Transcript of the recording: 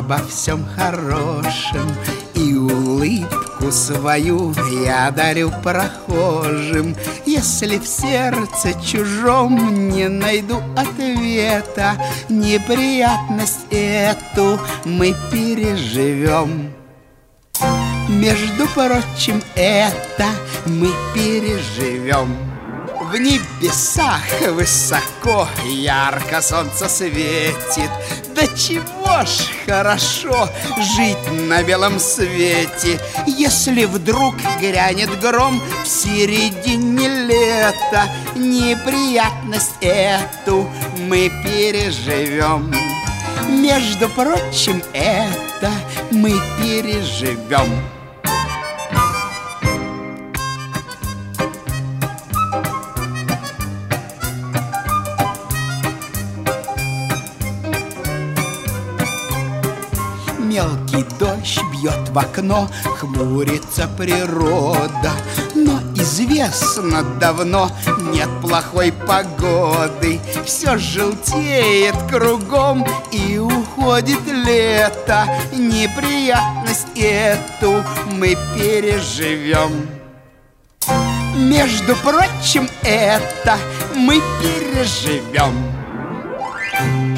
обо всем хорошем, и улыбку свою я дарю прохожим. Если в сердце чужом не найду ответа, неприятность эту мы переживем. Между прочим, это мы переживем. В небесах высоко ярко солнце светит. Да чего ж хорошо жить на белом свете. Если вдруг грянет гром в середине лета, неприятность эту мы переживем. Между прочим, это мы переживем. Мелкий дождь бьет в окно, хмурится природа. Но известно давно, нет плохой погоды. Все желтеет кругом и уходит лето. Неприятность эту мы переживем. Между прочим, это мы переживем.